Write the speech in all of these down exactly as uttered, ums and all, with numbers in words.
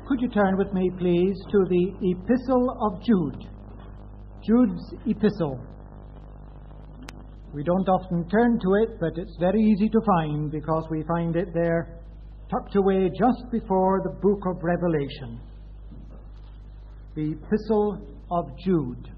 Could you turn with me, please, to the Epistle of Jude? Jude's Epistle. We don't often turn to it, but it's very easy to find because we find it there tucked away just before the book of Revelation. The Epistle of Jude.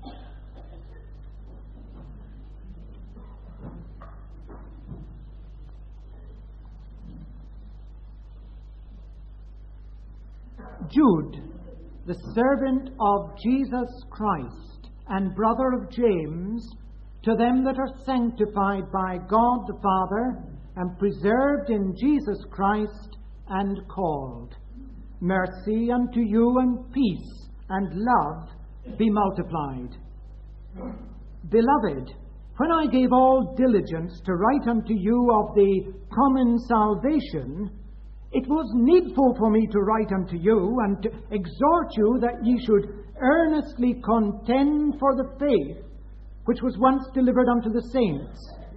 Jude, the servant of Jesus Christ and brother of James, to them that are sanctified by God the Father and preserved in Jesus Christ and called. Mercy unto you and peace and love be multiplied. Beloved, when I gave all diligence to write unto you of the common salvation, it was needful for me to write unto you and to exhort you that ye should earnestly contend for the faith which was once delivered unto the saints.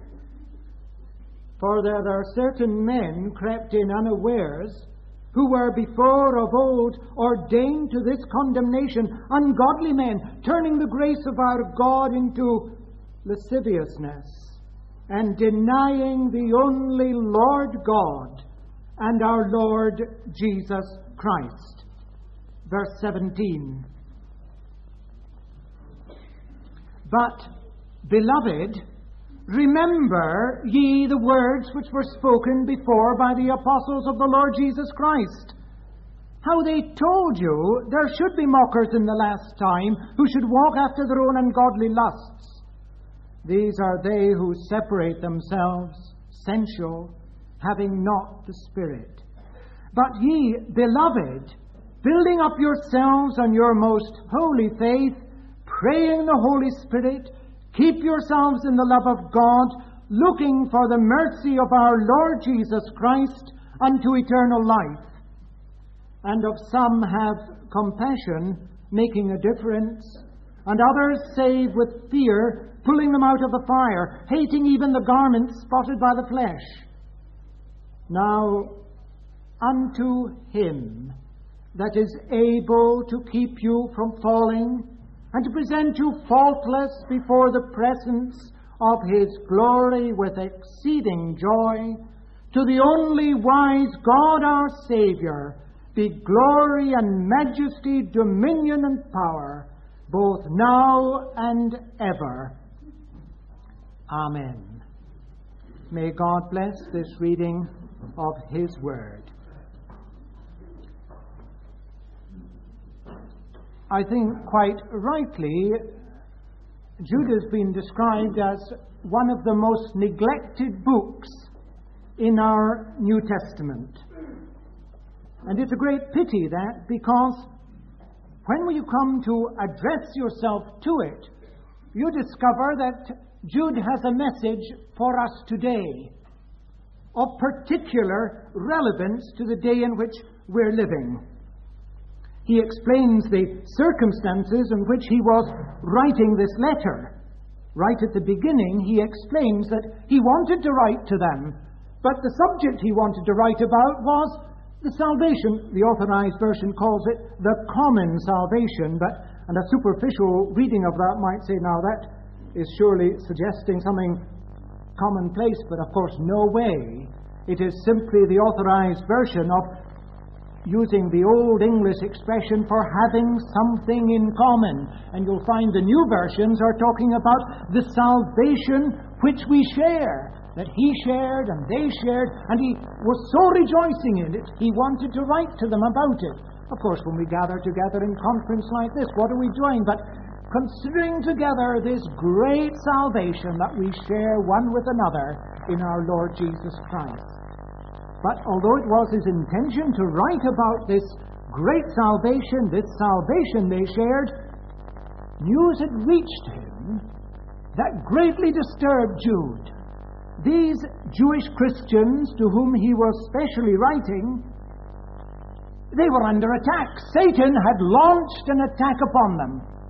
For there are certain men crept in unawares, who were before of old ordained to this condemnation, ungodly men, turning the grace of our God into lasciviousness, and denying the only Lord God and our Lord Jesus Christ. Verse seventeen. But, beloved, remember ye the words which were spoken before by the apostles of the Lord Jesus Christ, how they told you there should be mockers in the last time, who should walk after their own ungodly lusts. These are they who separate themselves, sensual, having not the Spirit. But ye, beloved, building up yourselves on your most holy faith, praying the Holy Spirit, keep yourselves in the love of God, looking for the mercy of our Lord Jesus Christ unto eternal life. And of some have compassion, making a difference, and others save with fear, pulling them out of the fire, hating even the garments spotted by the flesh. Now, unto him that is able to keep you from falling, and to present you faultless before the presence of his glory with exceeding joy, to the only wise God our Saviour, be glory and majesty, dominion and power, both now and ever. Amen. May God bless this reading of his word. I think quite rightly, Jude has been described as one of the most neglected books in our New Testament. And it's a great pity that, because when you come to address yourself to it, you discover that Jude has a message for us today of particular relevance to the day in which we're living. He explains the circumstances in which he was writing this letter. Right at the beginning, he explains that he wanted to write to them, but the subject he wanted to write about was the salvation. The Authorized Version calls it the common salvation, but and a superficial reading of that might say, now that is surely suggesting something commonplace, but of course no way. It is simply the Authorized Version of using the old English expression for having something in common. And you'll find the new versions are talking about the salvation which we share, that he shared and they shared, and he was so rejoicing in it, he wanted to write to them about it. Of course, when we gather together in conference like this, what are we doing but considering together this great salvation that we share one with another in our Lord Jesus Christ. But although it was his intention to write about this great salvation, this salvation they shared, news had reached him that greatly disturbed Jude. These Jewish Christians to whom he was specially writing, they were under attack. Satan had launched an attack upon them.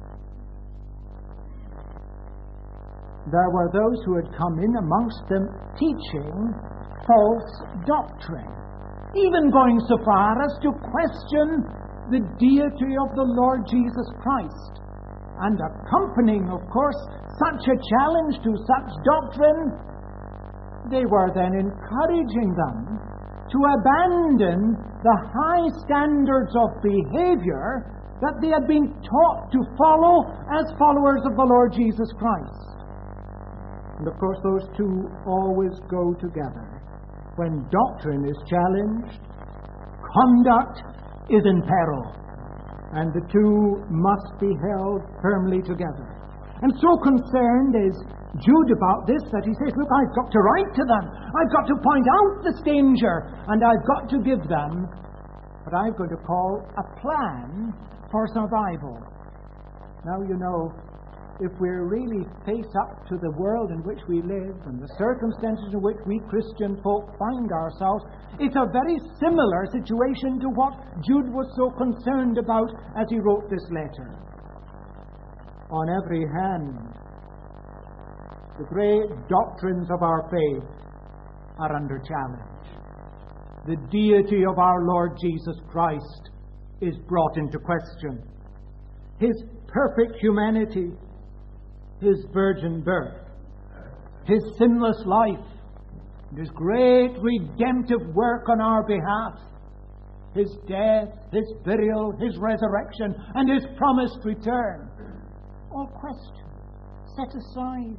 There were those who had come in amongst them teaching false doctrine, even going so far as to question the deity of the Lord Jesus Christ. And accompanying, of course, such a challenge to such doctrine, they were then encouraging them to abandon the high standards of behavior that they had been taught to follow as followers of the Lord Jesus Christ. And of course, those two always go together. When doctrine is challenged, conduct is in peril, and the two must be held firmly together. And so concerned is Jude about this that he says, look, I've got to write to them. I've got to point out this danger, and I've got to give them what I'm going to call a plan for survival. Now, you know, if we're really face up to the world in which we live and the circumstances in which we Christian folk find ourselves, it's a very similar situation to what Jude was so concerned about as he wrote this letter. On every hand, the great doctrines of our faith are under challenge. The deity of our Lord Jesus Christ is brought into question. His perfect humanity, His virgin birth, His sinless life, and His great redemptive work on our behalf, His death, His burial, His resurrection, and His promised return, all questions set aside.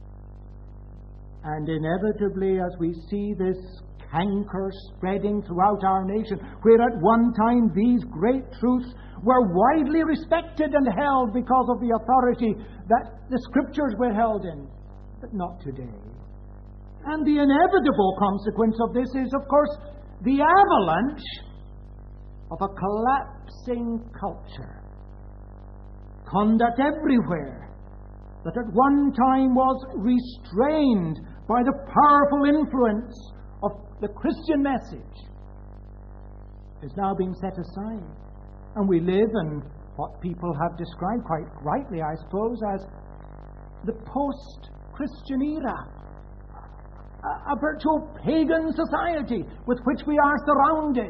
And inevitably, as we see this canker spreading throughout our nation, where at one time these great truths were widely respected and held because of the authority that the Scriptures were held in, but not today. And the inevitable consequence of this is, of course, the avalanche of a collapsing culture. Conduct everywhere that at one time was restrained by the powerful influence of the Christian message is now being set aside. And we live in what people have described, quite rightly, I suppose, as the post-Christian era. A, a virtual pagan society with which we are surrounded.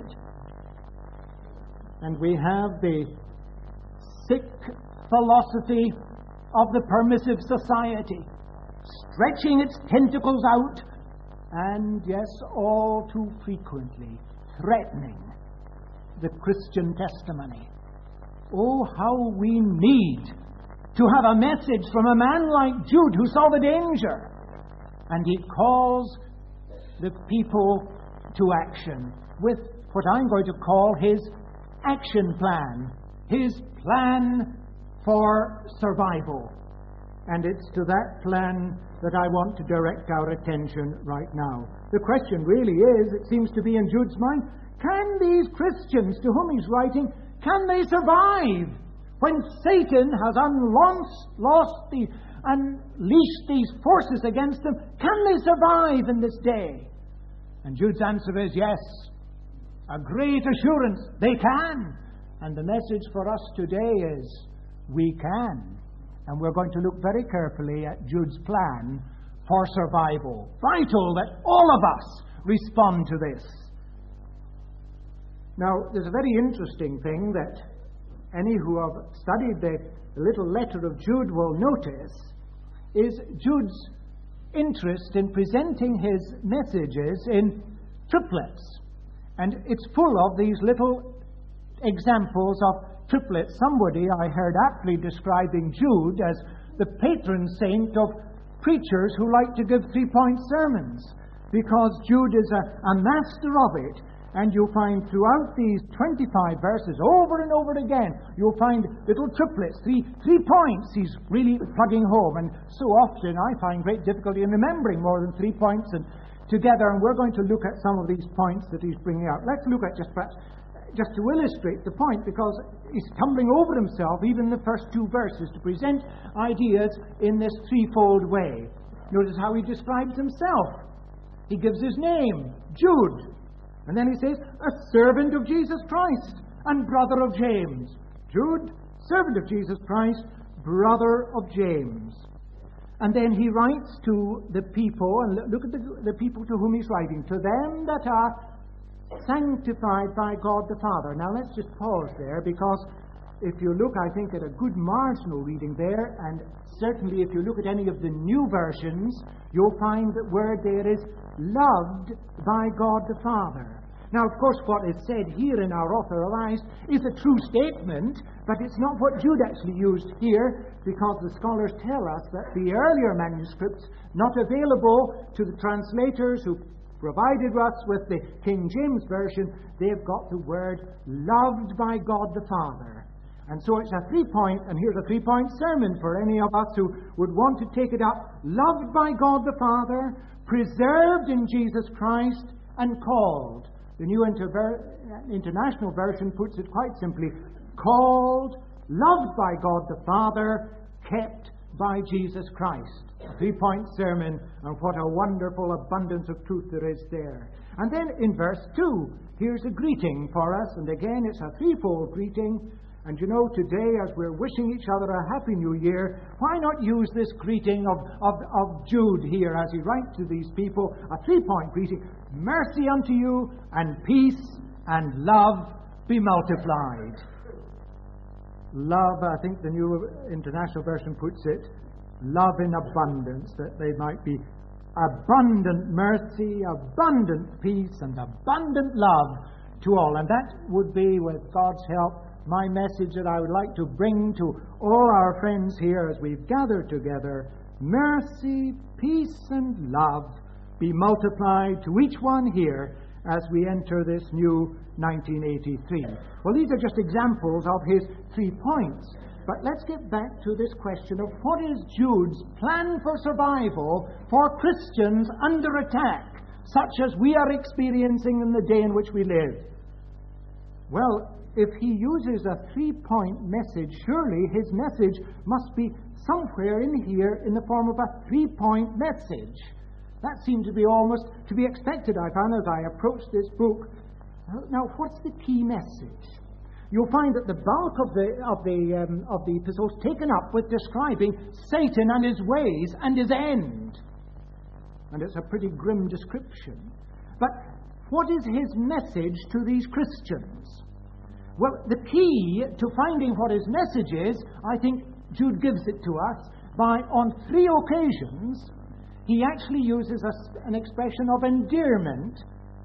And we have the sick philosophy of the permissive society, stretching its tentacles out, and yes, all too frequently threatening the Christian testimony. Oh, how we need to have a message from a man like Jude who saw the danger, and he calls the people to action with what I'm going to call his action plan, his plan for survival. And it's to that plan that I want to direct our attention right now. The question really is, it seems to be in Jude's mind, can these Christians to whom he's writing, can they survive when Satan has unlost, lost the, unleashed these forces against them? Can they survive in this day? And Jude's answer is yes. A great assurance, they can. And the message for us today is, we can. And we're going to look very carefully at Jude's plan for survival. Vital that all of us respond to this. Now, there's a very interesting thing that any who have studied the little letter of Jude will notice, is Jude's interest in presenting his messages in triplets. And it's full of these little examples of triplets. Somebody I heard aptly describing Jude as the patron saint of preachers who like to give three-point sermons, because Jude is a, a master of it. And you'll find throughout these twenty-five verses, over and over again, you'll find little triplets, three, three points he's really plugging home. And so often I find great difficulty in remembering more than three points and together. And we're going to look at some of these points that he's bringing out. Let's look at just perhaps just to illustrate the point, because he's tumbling over himself, even in the first two verses, to present ideas in this threefold way. Notice how he describes himself. He gives his name, Jude. And then he says, a servant of Jesus Christ and brother of James. Jude, servant of Jesus Christ, brother of James. And then he writes to the people, and look at the, the people to whom he's writing. To them that are sanctified by God the Father. Now let's just pause there, because if you look, I think, at a good marginal reading there, and certainly if you look at any of the new versions, you'll find that word there is loved by God the Father. Now, of course, what is said here in our Authorized is a true statement, but it's not what Jude actually used here, because the scholars tell us that the earlier manuscripts, not available to the translators who provided us with the King James Version, they've got the word loved by God the Father. And so it's a three-point, and here's a three-point sermon for any of us who would want to take it up. Loved by God the Father, preserved in Jesus Christ, and called. The New Inter- International Version puts it quite simply, called, loved by God the Father, kept by Jesus Christ. A three-point sermon, and what a wonderful abundance of truth there is there. And then in verse two, here's a greeting for us, and again it's a threefold greeting. And you know, today, as we're wishing each other a Happy New Year, why not use this greeting of, of, of Jude here as he writes to these people, a three-point greeting. Mercy unto you, and peace, and love be multiplied. Love, I think the New International Version puts it, love in abundance, that they might be abundant mercy, abundant peace, and abundant love to all. And that would be, with God's help, my message that I would like to bring to all our friends here as we've gathered together. Mercy, peace, and love be multiplied to each one here as we enter this new nineteen eighty-three. Well, these are just examples of his three points. But let's get back to this question of what is Jude's plan for survival for Christians under attack, such as we are experiencing in the day in which we live. Well, if he uses a three-point message, surely his message must be somewhere in here in the form of a three-point message. That seemed to be almost to be expected, I found, as I approached this book. Now, what's the key message? You'll find that the bulk of the of the um, of the epistles taken up with describing Satan and his ways and his end, and it's a pretty grim description. But what is his message to these Christians? Well, the key to finding what his message is, I think Jude gives it to us by, on three occasions, he actually uses a, an expression of endearment.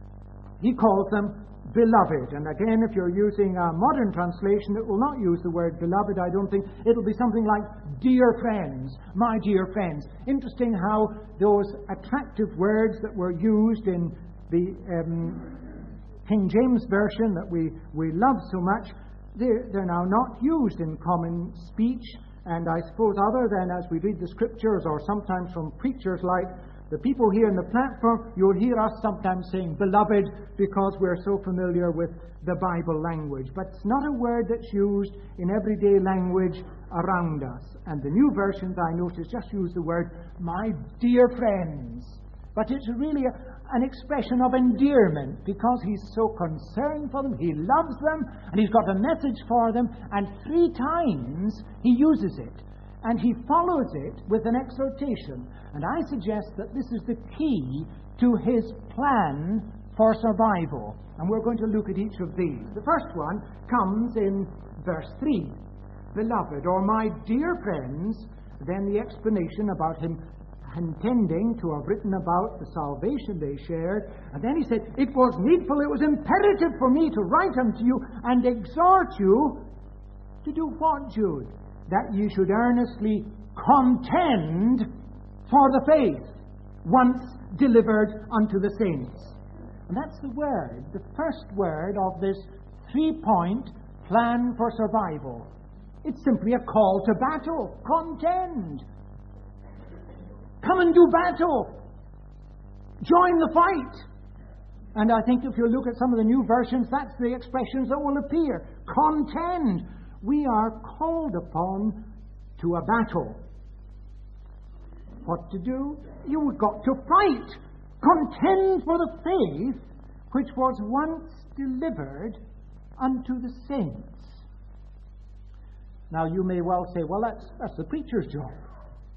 He calls them beloved. And again, if you're using a modern translation, it will not use the word beloved, I don't think. It'll be something like dear friends, my dear friends. Interesting how those attractive words that were used in the Um, King James Version that we, we love so much, they're, they're now not used in common speech. And I suppose other than as we read the Scriptures, or sometimes from preachers like the people here on the platform, you'll hear us sometimes saying beloved, because we're so familiar with the Bible language. But it's not a word that's used in everyday language around us. And the new versions, I notice, just use the word my dear friends. But it's really a, an expression of endearment, because he's so concerned for them, he loves them, and he's got a message for them, and three times he uses it. And he follows it with an exhortation. And I suggest that this is the key to his plan for survival. And we're going to look at each of these. The first one comes in verse three. Beloved, or my dear friends, then the explanation about him intending to have written about the salvation they shared. And then he said, it was needful, it was imperative for me to write unto you and exhort you to do what, Jude? That ye should earnestly contend for the faith once delivered unto the saints. And that's the word, the first word of this three-point plan for survival. It's simply a call to battle. Contend. Come and do battle. Join the fight. And I think if you look at some of the new versions, that's the expressions that will appear. Contend. We are called upon to a battle. What to do? You've got to fight. Contend for the faith which was once delivered unto the saints. Now you may well say, well, that's, that's the preacher's job.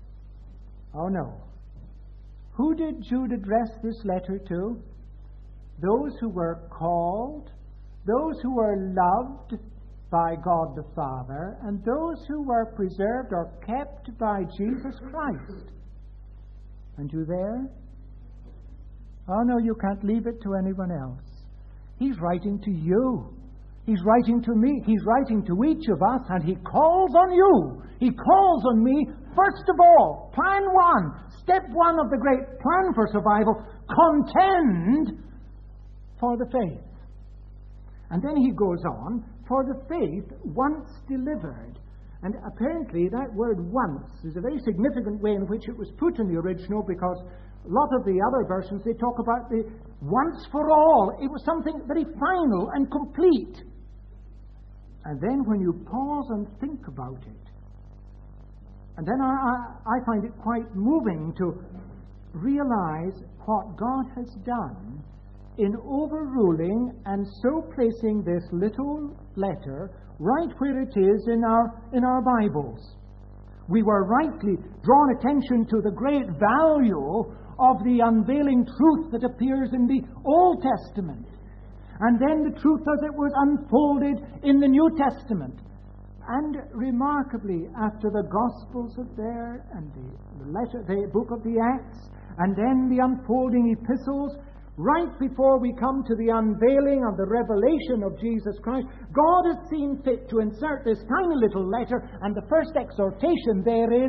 Oh no. Who did Jude address this letter to? those who were called, those who were loved by God the Father, and those who were preserved or kept by Jesus Christ. And you there? Oh no, you can't leave it to anyone else. He's writing to you. He's writing to me. He's writing to each of us, and He calls on you. He calls on me, first of all. Plan one. Step one of the great plan for survival. Contend for the faith. And then he goes on, for the faith once delivered. And apparently that word once is a very significant way in which it was put in the original, because a lot of the other versions, they talk about the once for all. It was something very final and complete. And then when you pause and think about it, and then I, I, I find it quite moving to realize what God has done in overruling and so placing this little letter right where it is in our, in our Bibles. We were rightly drawn attention to the great value of the unveiling truth that appears in the Old Testament, and then the truth as it was unfolded in the New Testament. And remarkably, after the Gospels are there, and the, the letter, the book of the Acts, and then the unfolding epistles, right before we come to the unveiling of the revelation of Jesus Christ, God has seen fit to insert this tiny little letter, and the first exhortation there is,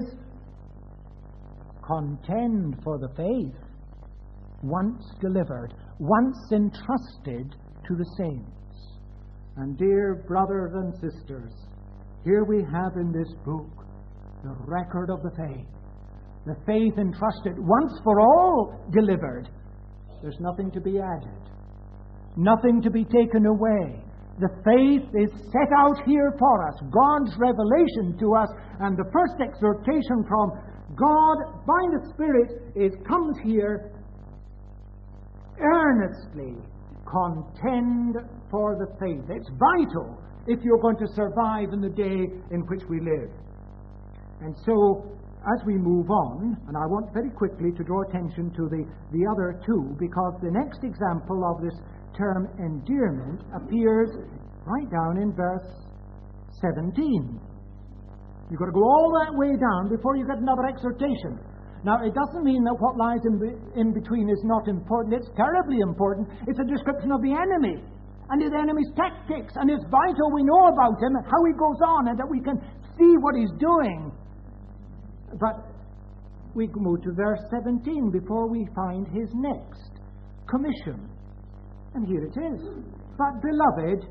contend for the faith, once delivered, once entrusted to the saints. And dear brothers and sisters, here we have in this book the record of the faith. The faith entrusted, once for all delivered. There's nothing to be added, nothing to be taken away. The faith is set out here for us, God's revelation to us, and the first exhortation from God by the Spirit is comes here: earnestly contend for the faith. It's vital if you're going to survive in the day in which we live. And so, as we move on, and I want very quickly to draw attention to the, the other two, because the next example of this term endearment appears right down in verse seventeen. You've got to go all that way down before you get another exhortation. Now, it doesn't mean that what lies in, be, in between is not important. It's terribly important. It's a description of the enemy and his enemy's tactics, and it's vital we know about him, how he goes on, and that we can see what he's doing. But we move to verse seventeen before we find his next commission. And here it is. But, beloved,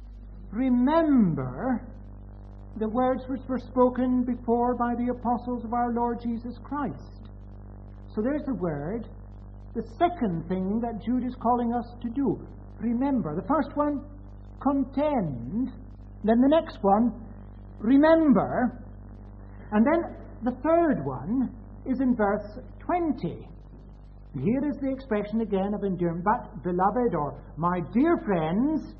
remember the words which were spoken before by the apostles of our Lord Jesus Christ. So there's the word. The second thing that Jude is calling us to do. Remember. The first one, contend. Then the next one, remember. And then the third one is in verse twenty. Here is the expression again of endearment. But, beloved, or my dear friends,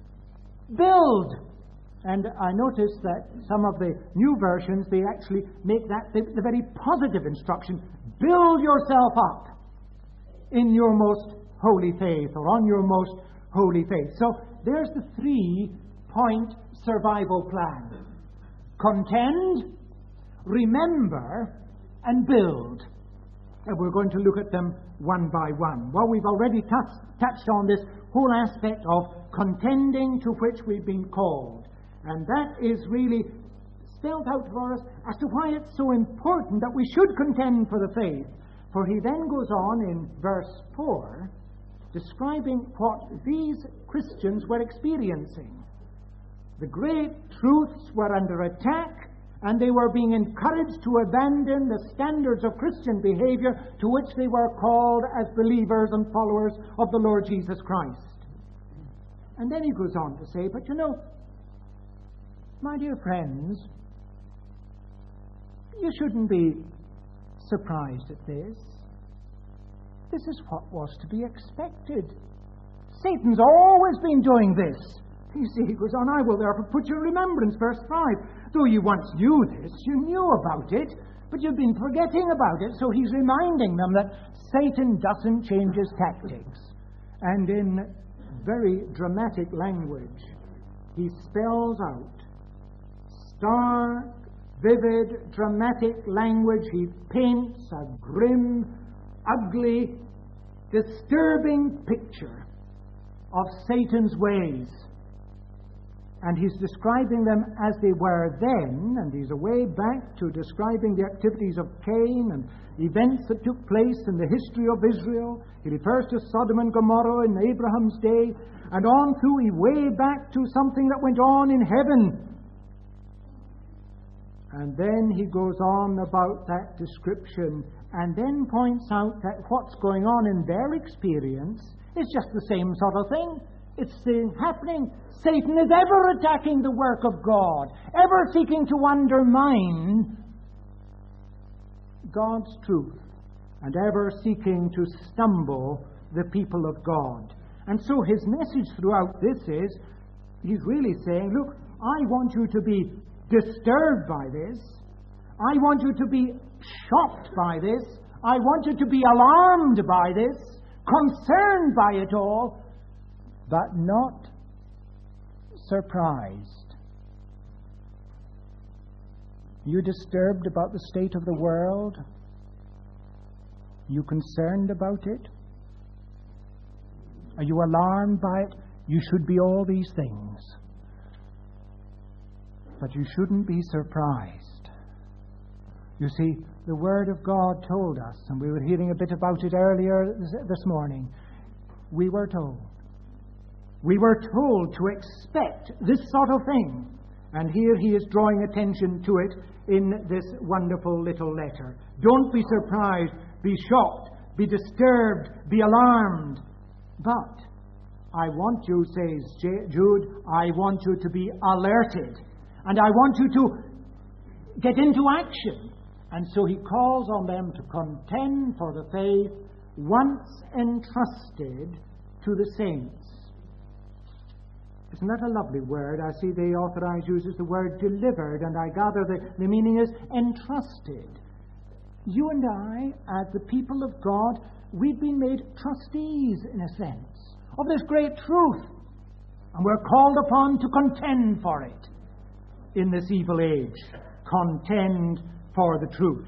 build. And I notice that some of the new versions, they actually make that the, the very positive instruction. Build yourself up in your most holy faith, or on your most holy faith. So there's the three-point survival plan. Contend, remember, and build. And we're going to look at them one by one. Well, we've already touched, touched on this whole aspect of contending to which we've been called. And that is really spelled out for us as to why it's so important that we should contend for the faith. For he then goes on in verse four, describing what these Christians were experiencing. The great truths were under attack, and they were being encouraged to abandon the standards of Christian behavior to which they were called as believers and followers of the Lord Jesus Christ. And then he goes on to say, but you know, my dear friends, you shouldn't be surprised at this. This is what was to be expected. Satan's always been doing this. You see, he goes on, I will therefore put you in remembrance, verse five. Though you once knew this, you knew about it, but you've been forgetting about it. So he's reminding them that Satan doesn't change his tactics. And in very dramatic language, he spells out, stark, vivid, dramatic language, he paints a grim, ugly, disturbing picture of Satan's ways. And he's describing them as they were then, and he's away back to describing the activities of Cain and events that took place in the history of Israel. He refers to Sodom and Gomorrah in Abraham's day, and on through, he way back to something that went on in heaven. And then he goes on about that description, and then points out that what's going on in their experience is just the same sort of thing. It's the happening. Satan is ever attacking the work of God, ever seeking to undermine God's truth, and ever seeking to stumble the people of God. And so his message throughout this is, he's really saying, look, I want you to be disturbed by this. I want you to be shocked by this. I want you to be alarmed by this, concerned by it all, but not surprised. You disturbed about the state of the world? You concerned about it? Are you alarmed by it? You should be all these things. But you shouldn't be surprised. You see, the Word of God told us, and we were hearing a bit about it earlier this morning, we were told. We were told to expect this sort of thing. And here he is drawing attention to it in this wonderful little letter. Don't be surprised, be shocked, be disturbed, be alarmed. But I want you, says Jude, I want you to be alerted. And I want you to get into action. And so he calls on them to contend for the faith once entrusted to the saints. Isn't that a lovely word? I see the Authorized uses the word delivered, and I gather the, the meaning is entrusted. You and I, as the people of God, we've been made trustees, in a sense, of this great truth. And we're called upon to contend for it in this evil age. Contend for the truth.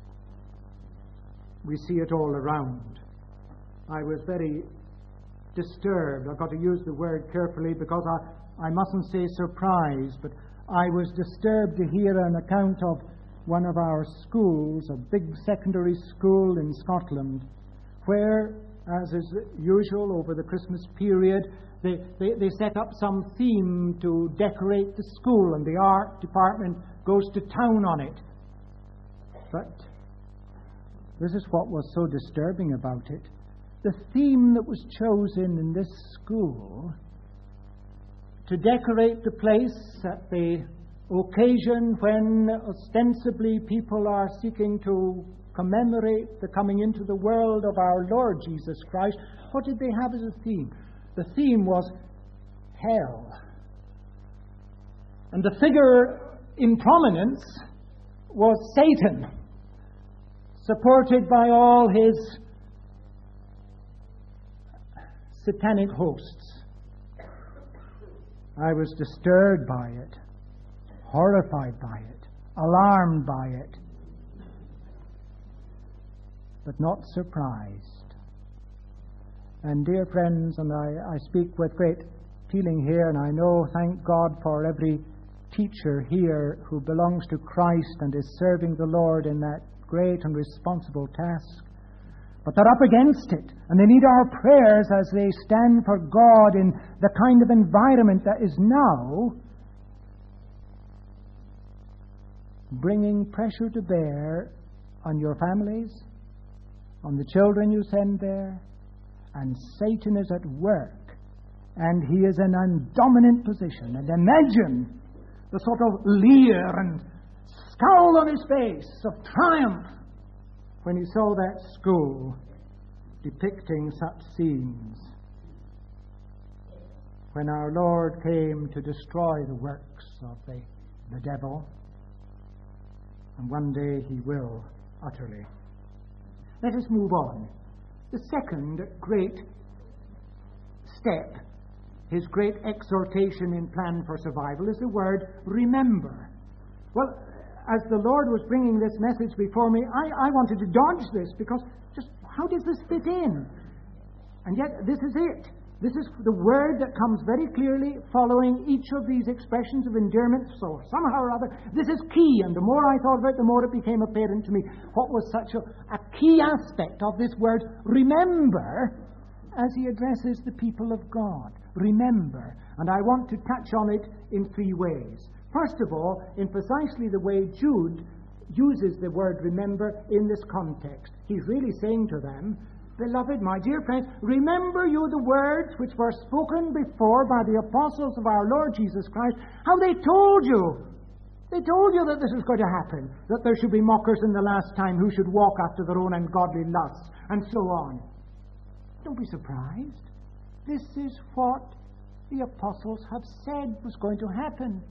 We see it all around. I was very disturbed. I've got to use the word carefully because I, I mustn't say surprised, but I was disturbed to hear an account of one of our schools, a big secondary school in Scotland, where, as is usual over the Christmas period, they, they, they set up some theme to decorate the school, and the art department goes to town on it. But this is what was so disturbing about it. The theme that was chosen in this school to decorate the place at the occasion when ostensibly people are seeking to commemorate the coming into the world of our Lord Jesus Christ, what did they have as a theme? The theme was hell. And the figure in prominence was Satan, supported by all his satanic hosts. I was disturbed by it, horrified by it, alarmed by it, but not surprised. And dear friends, and I, I speak with great feeling here, and I know, thank God, for every teacher here who belongs to Christ and is serving the Lord in that great and responsible task. But they're up against it, and they need our prayers as they stand for God in the kind of environment that is now bringing pressure to bear on your families, on the children you send there, and Satan is at work, and he is in a dominant position. And imagine the sort of leer and scowl on his face of triumph when he saw that school depicting such scenes. When our Lord came to destroy the works of the, the devil, and one day he will utterly. Let us move on. The second great step, his great exhortation in Plan for Survival, is the word remember. Well, as the Lord was bringing this message before me, I, I wanted to dodge this because just how does this fit in? And yet this is it. This is the word that comes very clearly following each of these expressions of endearment. So somehow or other, this is key. And the more I thought about it, the more it became apparent to me what was such a, a key aspect of this word, remember, as he addresses the people of God. Remember. And I want to touch on it in three ways. First of all, in precisely the way Jude uses the word remember in this context. He's really saying to them, beloved, my dear friends, remember you the words which were spoken before by the apostles of our Lord Jesus Christ, how they told you. They told you that this was going to happen, that there should be mockers in the last time who should walk after their own ungodly lusts, and so on. Don't be surprised. This is what the apostles have said was going to happen.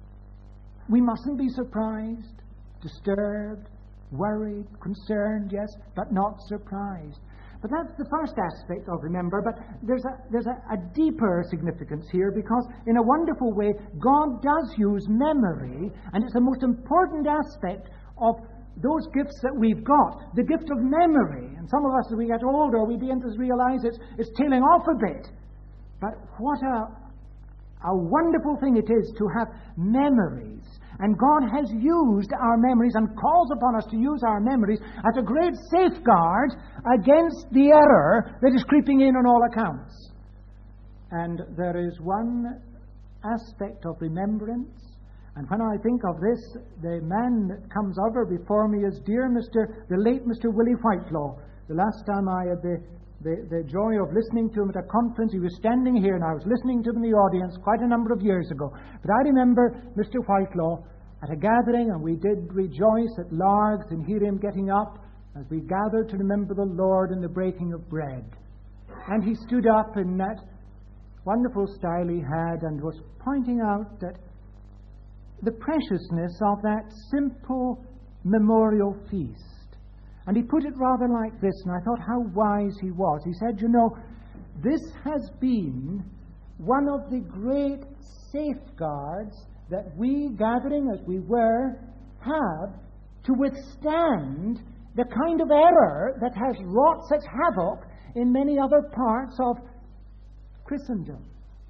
We mustn't be surprised, disturbed, worried, concerned, yes, but not surprised. But that's the first aspect of remember. But there's a there's a, a deeper significance here, because in a wonderful way, God does use memory, and it's the most important aspect of those gifts that we've got, the gift of memory. And some of us, as we get older, we begin to realize it's, it's tailing off a bit. But what a, a wonderful thing it is to have memories. And God has used our memories and calls upon us to use our memories as a great safeguard against the error that is creeping in on all accounts. And there is one aspect of remembrance. And when I think of this, the man that comes over before me is dear Mister, the late Mister Willie Whitelaw. The last time I had the, the, the joy of listening to him at a conference, he was standing here and I was listening to him in the audience quite a number of years ago. But I remember Mister Whitelaw at a gathering, and we did rejoice at Largs and hear him getting up as we gathered to remember the Lord in the breaking of bread. And he stood up in that wonderful style he had and was pointing out that the preciousness of that simple memorial feast. And he put it rather like this, and I thought how wise he was. He said, you know, this has been one of the great safeguards that we, gathering as we were, have to withstand the kind of error that has wrought such havoc in many other parts of Christendom.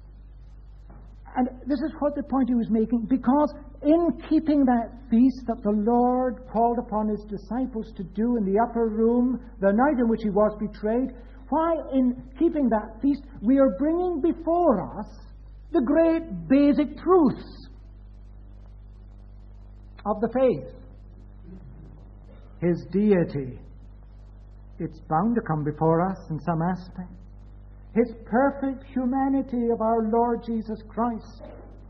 And this is what the point he was making, because in keeping that feast that the Lord called upon his disciples to do in the upper room, the night in which he was betrayed, while in keeping that feast, we are bringing before us the great basic truths of the faith. His deity, it's bound to come before us in some aspect. His perfect humanity of our Lord Jesus Christ.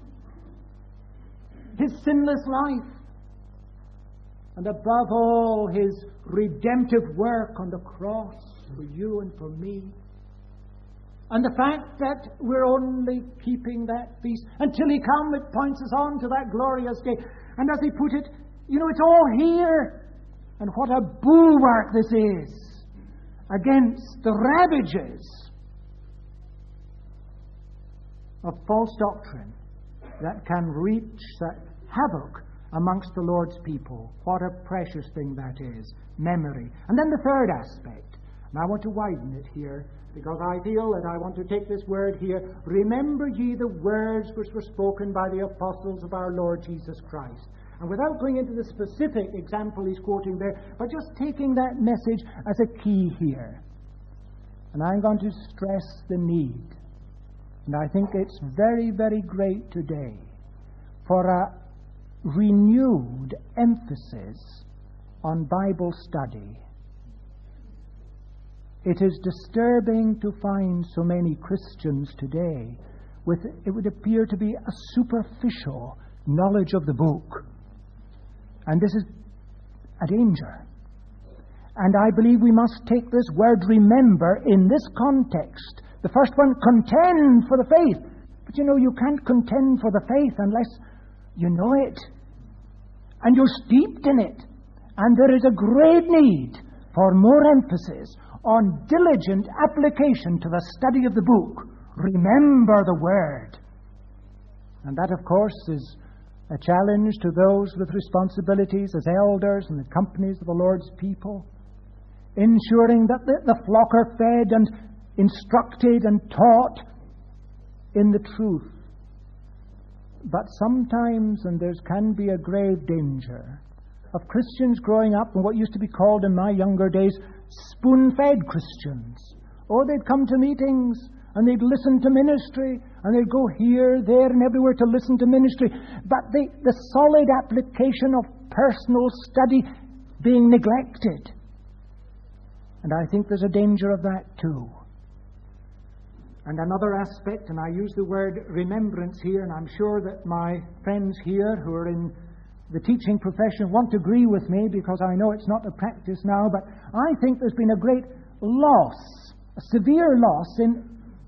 His sinless life. And above all, his redemptive work on the cross for you and for me. And the fact that we're only keeping that feast until he come, it points us on to that glorious day. And as he put it, you know, it's all here. And what a bulwark this is against the ravages of false doctrine that can reach that havoc amongst the Lord's people. What a precious thing that is. Memory. And then the third aspect, and I want to widen it here, because I feel that I want to take this word here. Remember ye the words which were spoken by the apostles of our Lord Jesus Christ. And without going into the specific example he's quoting there, but just taking that message as a key here. And I'm going to stress the need. And I think it's very, very great today for a renewed emphasis on Bible study. It is disturbing to find so many Christians today with, it would appear to be a superficial knowledge of the book. And this is a danger. And I believe we must take this word remember in this context. The first one, contend for the faith. But you know, you can't contend for the faith unless you know it. And you're steeped in it. And there is a great need for more emphasis on diligent application to the study of the book Remember the Word. And that, of course, is a challenge to those with responsibilities as elders and the companies of the Lord's people, ensuring that the, the flock are fed and instructed and taught in the truth. But sometimes, and there can be a grave danger, of Christians growing up in what used to be called in my younger days spoon-fed Christians. Oh, they'd come to meetings and they'd listen to ministry, and they'd go here, there, and everywhere to listen to ministry. But the, the solid application of personal study being neglected. And I think there's a danger of that too. And another aspect, and I use the word remembrance here, and I'm sure that my friends here who are in the teaching profession won't agree with me, because I know it's not a practice now, but I think there's been a great loss, a severe loss in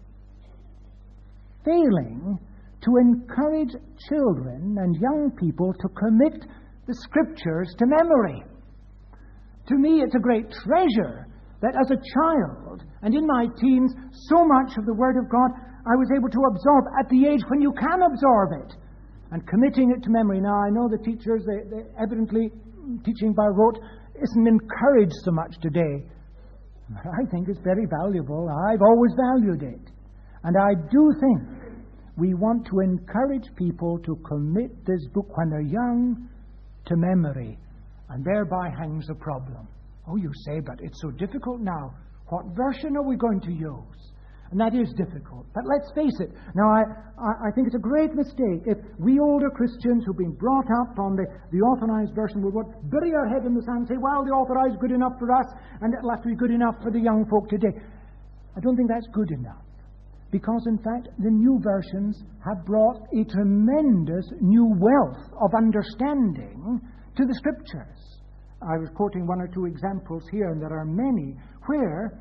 failing to encourage children and young people to commit the Scriptures to memory. To me, it's a great treasure that as a child and in my teens, so much of the Word of God I was able to absorb at the age when you can absorb it, and committing it to memory. Now, I know the teachers, they, they evidently, teaching by rote isn't encouraged so much today. But I think it's very valuable. I've always valued it. And I do think we want to encourage people to commit this book when they're young to memory. And thereby hangs a problem. Oh, you say, but it's so difficult now. What version are we going to use? And that is difficult. But let's face it. Now, I, I, I think it's a great mistake if we older Christians who've been brought up on the, the authorized version will bury our head in the sand and say, well, the authorized is good enough for us, and it'll have to be good enough for the young folk today. I don't think that's good enough. Because, in fact, the new versions have brought a tremendous new wealth of understanding to the Scriptures. I was quoting one or two examples here, and there are many, where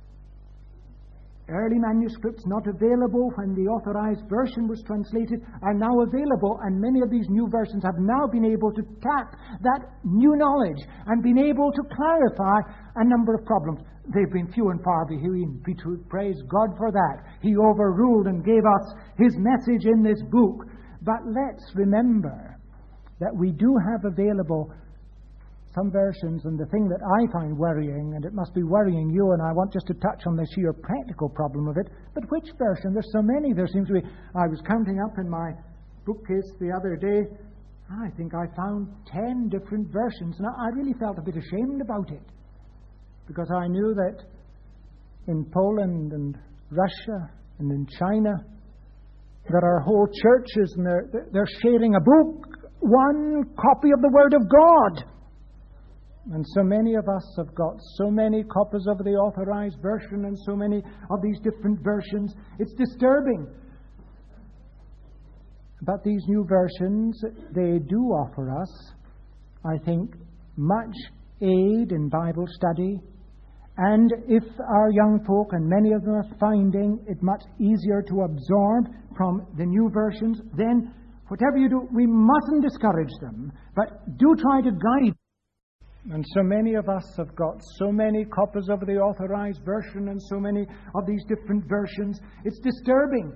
early manuscripts not available when the authorized version was translated are now available, and many of these new versions have now been able to tap that new knowledge and been able to clarify a number of problems. They've been few and far between. Praise God for that. He overruled and gave us His message in this book. But let's remember that we do have available some versions, and the thing that I find worrying, and it must be worrying you, and I want just to touch on the sheer practical problem of it, but which version? There's so many. There seems to be, I was counting up in my bookcase the other day, I think I found ten different versions. Now, I really felt a bit ashamed about it, because I knew that in Poland and Russia and in China, there are whole churches, and they're, they're sharing a book, one copy of the Word of God. And so many of us have got so many copies of the authorized version and so many of these different versions. It's disturbing. But these new versions, they do offer us, I think, much aid in Bible study. And if our young folk, and many of them are finding it much easier to absorb from the new versions, then whatever you do, we mustn't discourage them, but do try to guide. And so many of us have got so many copies of the authorized version and so many of these different versions. It's disturbing.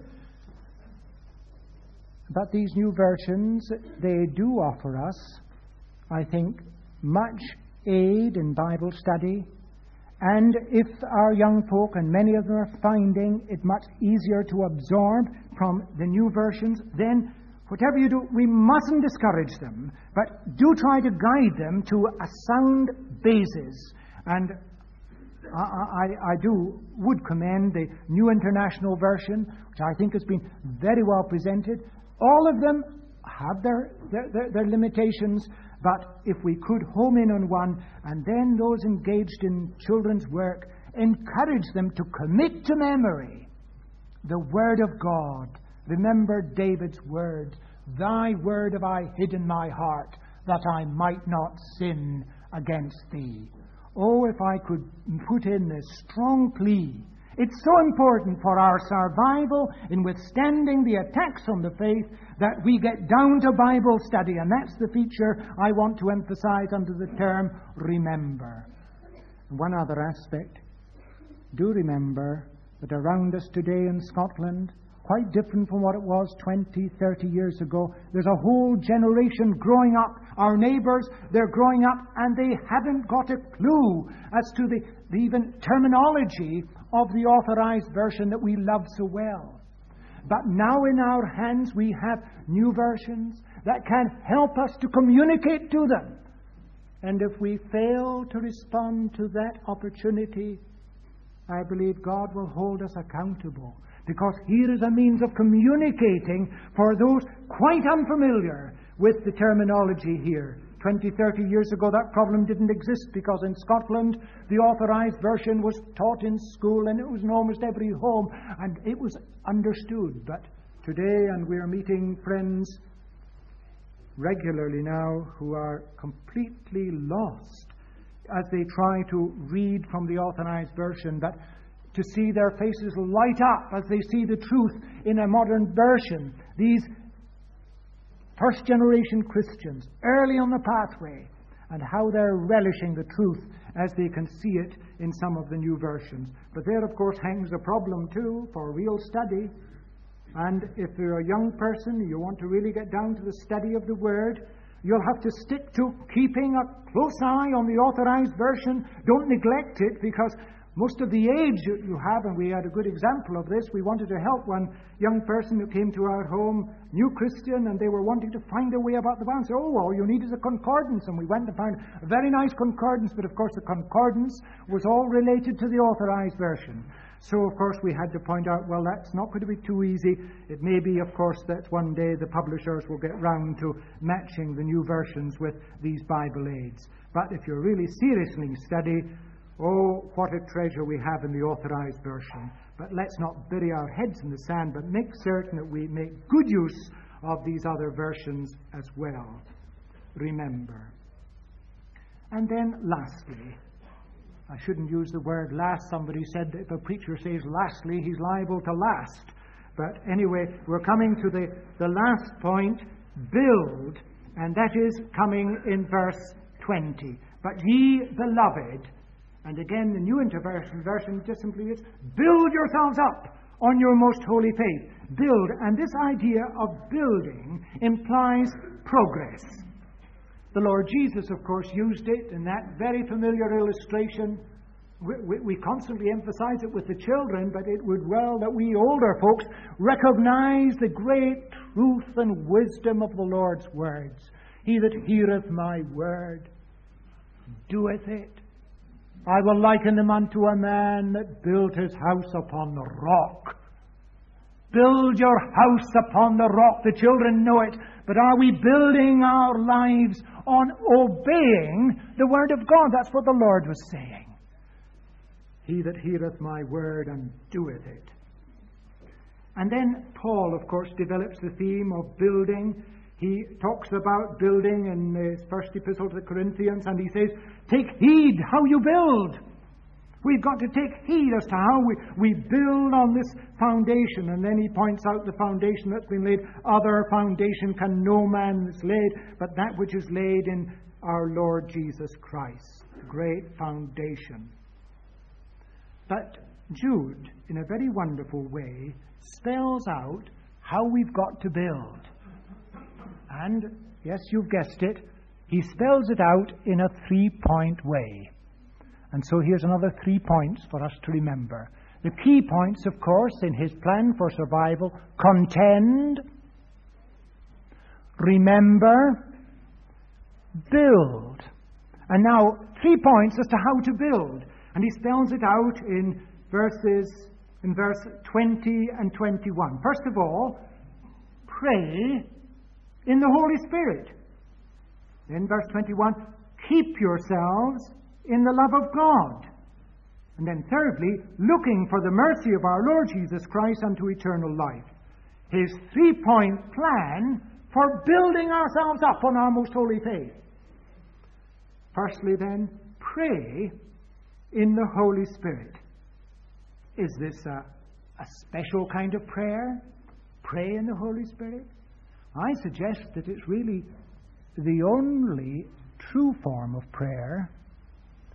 But these new versions, they do offer us, I think, much aid in Bible study. And if our young folk, and many of them are finding it much easier to absorb from the new versions, then whatever you do, we mustn't discourage them, but do try to guide them to a sound basis. And I, I, I do would commend the New International Version, which I think has been very well presented. All of them have their, their, their, their limitations, but if we could home in on one, and then those engaged in children's work, encourage them to commit to memory the Word of God. Remember David's words, "Thy word have I hid in my heart, that I might not sin against thee." Oh, if I could put in this strong plea. It's so important for our survival in withstanding the attacks on the faith that we get down to Bible study. And that's the feature I want to emphasize under the term remember. One other aspect. Do remember that around us today in Scotland, quite different from what it was twenty, thirty years ago. There's a whole generation growing up. Our neighbours, they're growing up and they haven't got a clue as to the, the even terminology of the Authorized Version that we love so well. But now in our hands we have new versions that can help us to communicate to them. And if we fail to respond to that opportunity, I believe God will hold us accountable. Because here is a means of communicating for those quite unfamiliar with the terminology here. twenty, thirty years ago that problem didn't exist, because in Scotland the Authorized Version was taught in school and it was in almost every home and it was understood. But today, and we are meeting friends regularly now who are completely lost as they try to read from the Authorized Version, but to see their faces light up as they see the truth in a modern version. These first generation Christians, early on the pathway, and how they're relishing the truth as they can see it in some of the new versions. But there, of course, hangs a problem too for real study. And if you're a young person, you want to really get down to the study of the Word, you'll have to stick to keeping a close eye on the Authorized Version. Don't neglect it, because most of the age you have, and we had a good example of this, we wanted to help one young person who came to our home, new Christian, and they were wanting to find their way about the Bible. So, oh, all you need is a concordance. And we went and found a very nice concordance, but of course the concordance was all related to the Authorized Version. So, of course, we had to point out, well, that's not going to be too easy. It may be, of course, that one day the publishers will get round to matching the new versions with these Bible aids. But if you're really seriously study, oh, what a treasure we have in the Authorized Version. But let's not bury our heads in the sand, but make certain that we make good use of these other versions as well. Remember. And then lastly, I shouldn't use the word last. Somebody said that if a preacher says lastly, he's liable to last. But anyway, we're coming to the, the last point, build. And that is coming in verse twenty. But ye, beloved, and again the New Interversion version just simply is, build yourselves up on your most holy faith. Build. And this idea of building implies progress. The Lord Jesus, of course, used it in that very familiar illustration. We, we, we constantly emphasize it with the children, but it would well that we older folks recognize the great truth and wisdom of the Lord's words. He that heareth my word doeth it. I will liken him unto a man that built his house upon the rock. Build your house upon the rock. The children know it. But are we building our lives on obeying the Word of God? That's what the Lord was saying. He that heareth my word and doeth it. And then Paul, of course, develops the theme of building. He talks about building in his first epistle to the Corinthians, and he says, take heed how you build. We've got to take heed as to how we, we build on this foundation. And then he points out the foundation that's been laid. Other foundation can no man lay, but that which is laid in our Lord Jesus Christ. Great foundation. But Jude, in a very wonderful way, spells out how we've got to build. And, yes, you've guessed it, he spells it out in a three-point way. And so here's another three points for us to remember. The key points, of course, in his plan for survival: contend, remember, build. And now, three points as to how to build. And he spells it out in verses, in verse twenty and twenty-one. First of all, pray in the Holy Spirit. In verse twenty-one, keep yourselves in the love of God. And then thirdly, looking for the mercy of our Lord Jesus Christ unto eternal life. His three-point plan for building ourselves up on our most holy faith. Firstly then, pray in the Holy Spirit. Is this a, a special kind of prayer? Pray in the Holy Spirit? I suggest that it's really the only true form of prayer.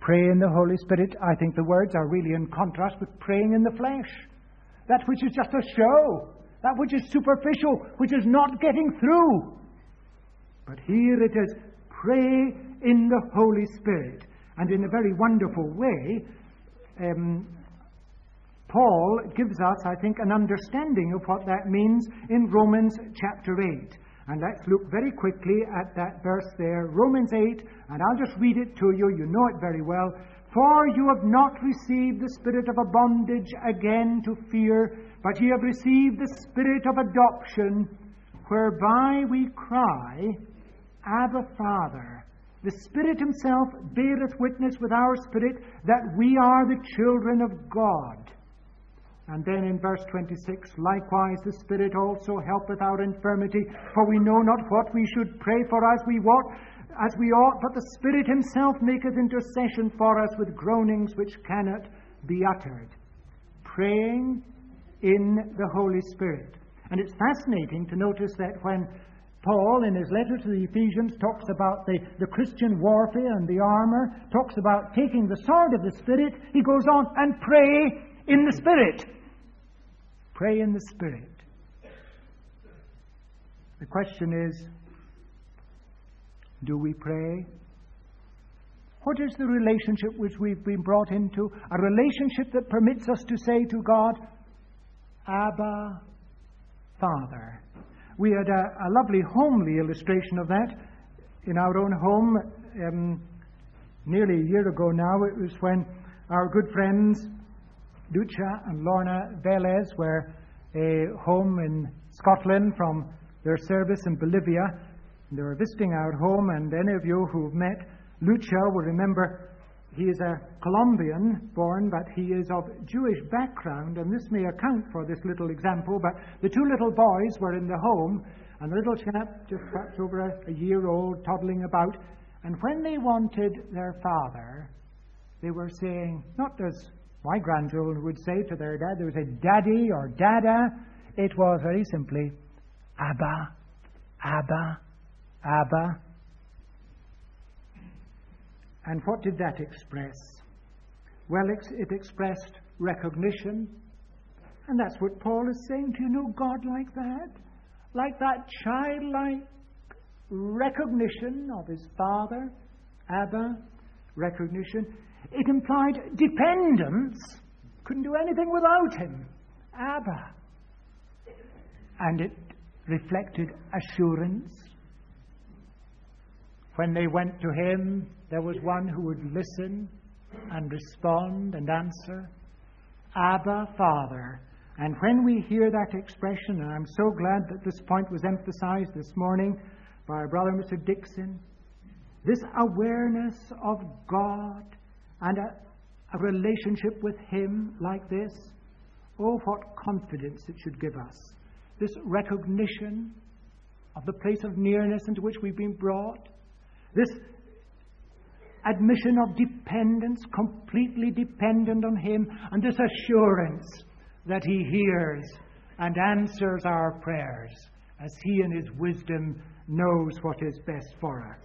Pray in the Holy Spirit. I think the words are really in contrast with praying in the flesh. That which is just a show. That which is superficial, which is not getting through. But here it is, pray in the Holy Spirit. And in a very wonderful way, um, Paul gives us, I think, an understanding of what that means in Romans chapter eight. And let's look very quickly at that verse there, Romans eight, and I'll just read it to you. You know it very well. For you have not received the spirit of a bondage again to fear, but ye have received the spirit of adoption, whereby we cry, Abba, Father. The Spirit himself beareth witness with our spirit that we are the children of God. And then in verse twenty-six, likewise the Spirit also helpeth our infirmity, for we know not what we should pray for as we ought, as we ought, but the Spirit himself maketh intercession for us with groanings which cannot be uttered. Praying in the Holy Spirit. And it's fascinating to notice that when Paul, in his letter to the Ephesians, talks about the, the Christian warfare and the armor, talks about taking the sword of the Spirit, he goes on, and pray in the Spirit. Pray in the Spirit. The question is, do we pray? What is the relationship which we've been brought into? A relationship that permits us to say to God, Abba, Father. We had a, a lovely homely illustration of that in our own home um, nearly a year ago now. It was when our good friends Lucia and Lorna Velez were uh, home in Scotland from their service in Bolivia. They were visiting our home, and any of you who've met Lucia will remember he is a Colombian born, but he is of Jewish background, and this may account for this little example. But the two little boys were in the home, and the little chap, just perhaps over a, a year old, toddling about, and when they wanted their father, they were saying, not as my grandchildren would say to their dad, they would say daddy or dada. It was very simply Abba, Abba, Abba. And what did that express? Well, it expressed recognition. And that's what Paul is saying. Do you know God like that? Like that childlike recognition of his Father, Abba, recognition. It implied dependence. Couldn't do anything without him. Abba. And it reflected assurance. When they went to him, there was one who would listen and respond and answer. Abba, Father. And when we hear that expression, and I'm so glad that this point was emphasized this morning by our brother Mister Dixon, this awareness of God and a, a relationship with him like this, oh, what confidence it should give us. This recognition of the place of nearness into which we've been brought. This admission of dependence, completely dependent on him, and this assurance that he hears and answers our prayers as he in his wisdom knows what is best for us.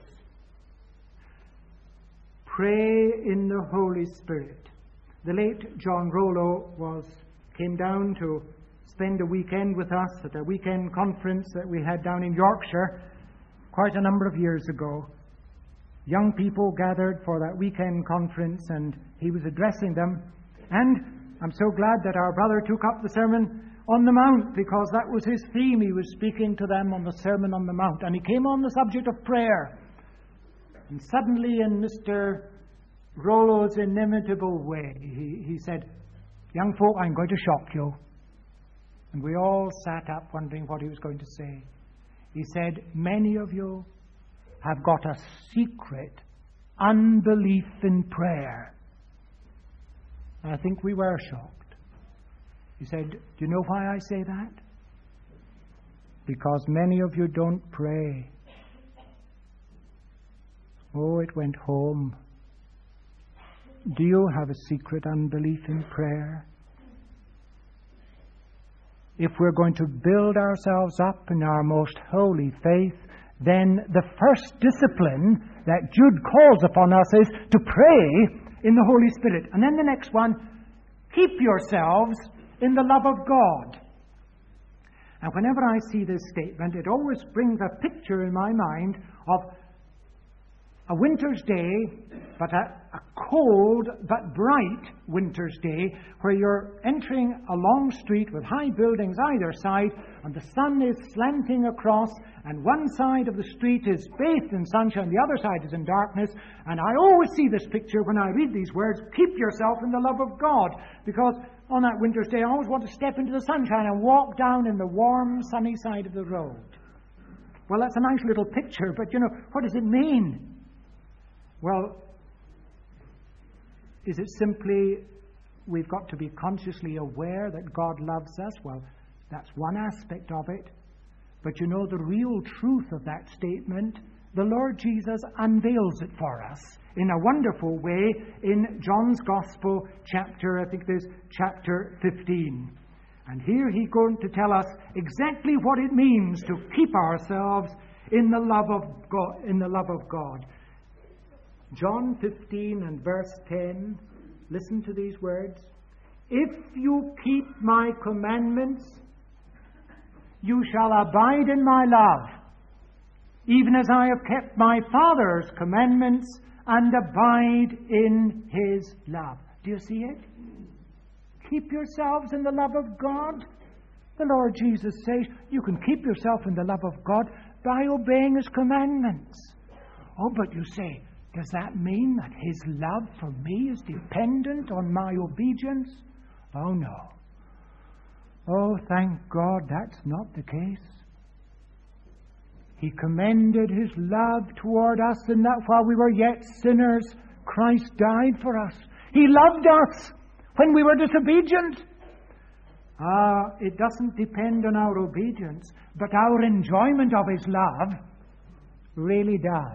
Pray in the Holy Spirit. The late John Rollo was came down to spend a weekend with us at a weekend conference that we had down in Yorkshire quite a number of years ago. Young people gathered for that weekend conference, and he was addressing them. And I'm so glad that our brother took up the Sermon on the Mount, because that was his theme. He was speaking to them on the Sermon on the Mount. And he came on the subject of prayer. And suddenly, in Mister Rollo's inimitable way, he, he said, "Young folk, I'm going to shock you." And we all sat up wondering what he was going to say. He said, "Many of you have got a secret unbelief in prayer." And I think we were shocked. He said, "Do you know why I say that? Because many of you don't pray." Oh, it went home. Do you have a secret unbelief in prayer? If we're going to build ourselves up in our most holy faith, then the first discipline that Jude calls upon us is to pray in the Holy Spirit. And then the next one, keep yourselves in the love of God. And whenever I see this statement, it always brings a picture in my mind of a winter's day, but a, a cold but bright winter's day, where you're entering a long street with high buildings either side, and the sun is slanting across, and one side of the street is bathed in sunshine, the other side is in darkness. And I always see this picture when I read these words, keep yourself in the love of God, because on that winter's day I always want to step into the sunshine and walk down in the warm, sunny side of the road. Well, that's a nice little picture, but you know, what does it mean? Well, is it simply we've got to be consciously aware that God loves us? Well, that's one aspect of it. But you know, the real truth of that statement, the Lord Jesus unveils it for us in a wonderful way in John's Gospel, chapter, I think there's chapter fifteen. And here he's going to tell us exactly what it means to keep ourselves in the love of God, in the love of God. John fifteen and verse ten, listen to these words. If you keep my commandments, you shall abide in my love, even as I have kept my Father's commandments and abide in his love. Do you see it? Keep yourselves in the love of God. The Lord Jesus says you can keep yourself in the love of God by obeying his commandments. Oh, but you say, does that mean that his love for me is dependent on my obedience? Oh, no. Oh, thank God that's not the case. He commended his love toward us in that while we were yet sinners, Christ died for us. He loved us when we were disobedient. Ah, it doesn't depend on our obedience, but our enjoyment of his love really does.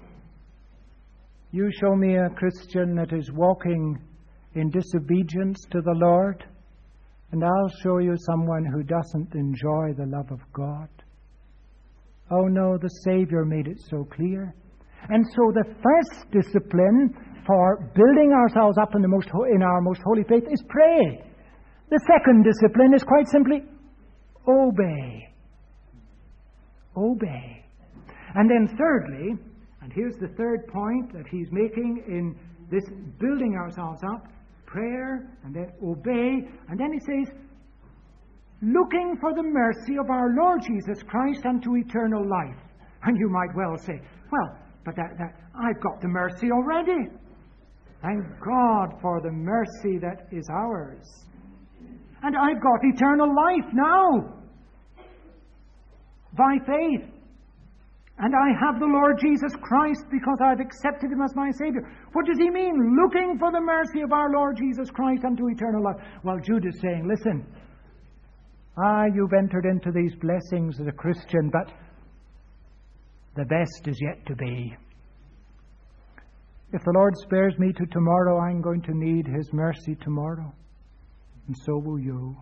You show me a Christian that is walking in disobedience to the Lord, and I'll show you someone who doesn't enjoy the love of God. Oh no, the Savior made it so clear. And so the first discipline for building ourselves up in, the most ho- in our most holy faith is pray. The second discipline is quite simply obey. Obey. And then thirdly, and here's the third point that he's making in this building ourselves up, prayer, and then obey, and then he says, looking for the mercy of our Lord Jesus Christ unto eternal life. And you might well say, well, but that, that I've got the mercy already. Thank God for the mercy that is ours. And I've got eternal life now, by faith. And I have the Lord Jesus Christ because I've accepted him as my Savior. What does he mean? Looking for the mercy of our Lord Jesus Christ unto eternal life. Well, Jude is saying, listen, ah, you've entered into these blessings as a Christian, but the best is yet to be. If the Lord spares me to tomorrow, I'm going to need his mercy tomorrow. And so will you.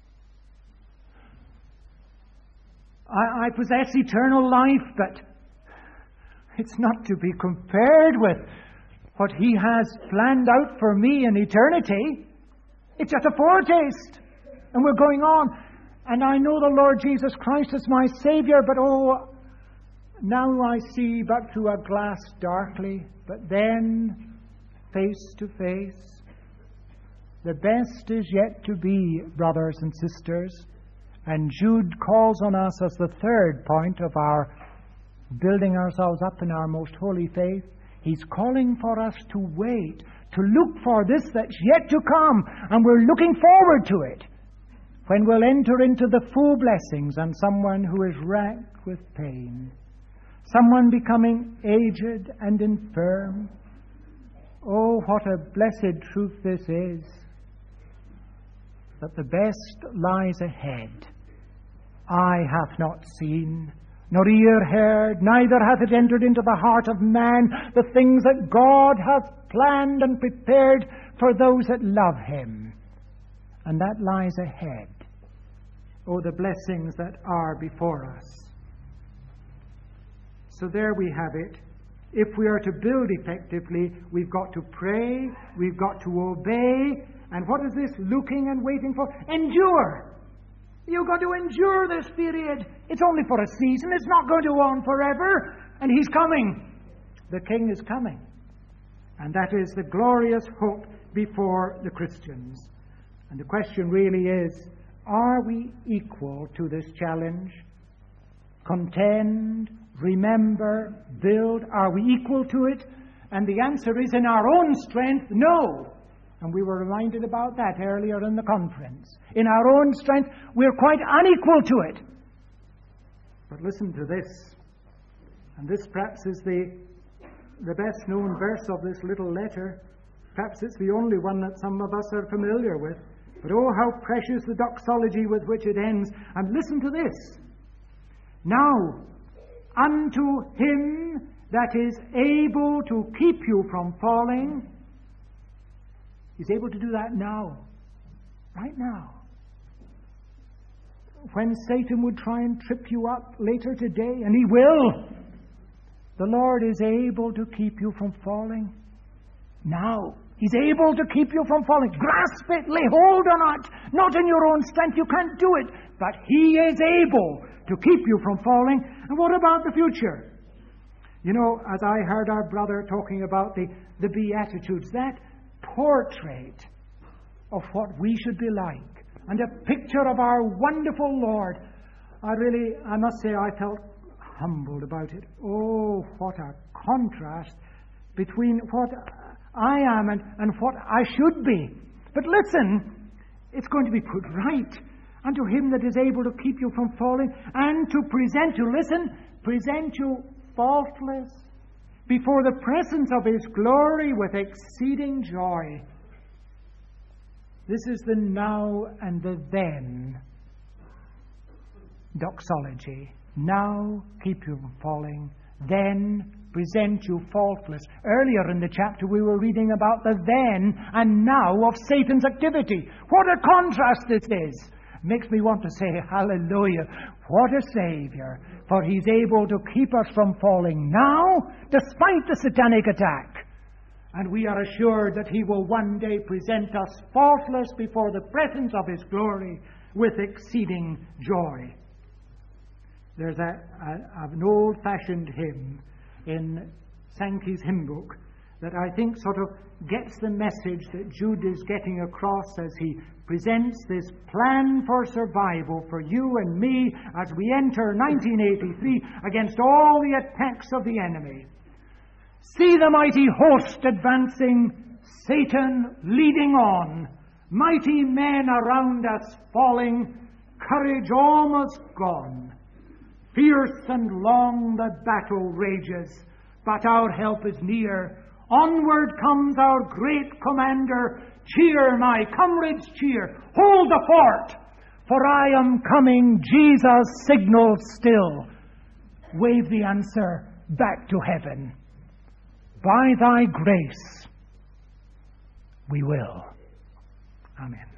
I, I possess eternal life, but it's not to be compared with what he has planned out for me in eternity. It's just a foretaste. And we're going on. And I know the Lord Jesus Christ is my Savior, but oh, now I see but through a glass darkly, but then face to face. The best is yet to be, brothers and sisters. And Jude calls on us as the third point of our building ourselves up in our most holy faith. He's calling for us to wait, to look for this that's yet to come. And we're looking forward to it, when we'll enter into the full blessings and someone who is racked with pain, someone becoming aged and infirm. Oh, what a blessed truth this is, that the best lies ahead. Eye hath not seen, nor ear heard, neither hath it entered into the heart of man the things that God hath planned and prepared for those that love him. And that lies ahead. Oh, the blessings that are before us. So there we have it. if we are to build effectively, we've got to pray, we've got to obey, and what is this looking and waiting for? Endure! You've got to endure this period. It's only for a season, it's not going to go on forever, and He's coming. The King is coming. And that is the glorious hope before the Christians. And the question really is, are we equal to this challenge? Contend, remember, build. Are we equal to it? And the answer is, in our own strength, no. And we were reminded about that earlier in the conference. In our own strength, we're quite unequal to it. But listen to this. And this perhaps is the, the best known verse of this little letter. Perhaps it's the only one that some of us are familiar with. But oh, how precious the doxology with which it ends. And listen to this. Now, unto Him that is able to keep you from falling. He's able to do that now. Right now. When Satan would try and trip you up later today, and he will, the Lord is able to keep you from falling now. He's able to keep you from falling. Grasp it, lay hold on it. Not in your own strength, you can't do it. But He is able to keep you from falling. And what about the future? You know, as I heard our brother talking about the, the Beatitudes, that portrait of what we should be like, and a picture of our wonderful Lord, I really, I must say, I felt humbled about it. Oh, what a contrast between what I am and, and what I should be. But listen, it's going to be put right. Unto Him that is able to keep you from falling, and to present you, listen, present you faultless before the presence of His glory with exceeding joy. This is the now and the then doxology. Now keep you from falling, then present you faultless. Earlier in the chapter we were reading about the then and now of Satan's activity. What a contrast this is! Makes me want to say, hallelujah, what a Savior, for He's able to keep us from falling now, despite the satanic attack. And we are assured that He will one day present us faultless before the presence of His glory with exceeding joy. There's a, a, an old-fashioned hymn in Sankey's hymn book that I think sort of gets the message that Jude is getting across as he presents this plan for survival for you and me as we enter nineteen eighty-three against all the attacks of the enemy. See the mighty host advancing, Satan leading on, mighty men around us falling, courage almost gone. Fierce and long the battle rages, but our help is near. Onward comes our great commander. Cheer, my comrades, cheer. Hold the fort, for I am coming. Jesus signals still. Wave the answer back to heaven. By Thy grace, we will. Amen.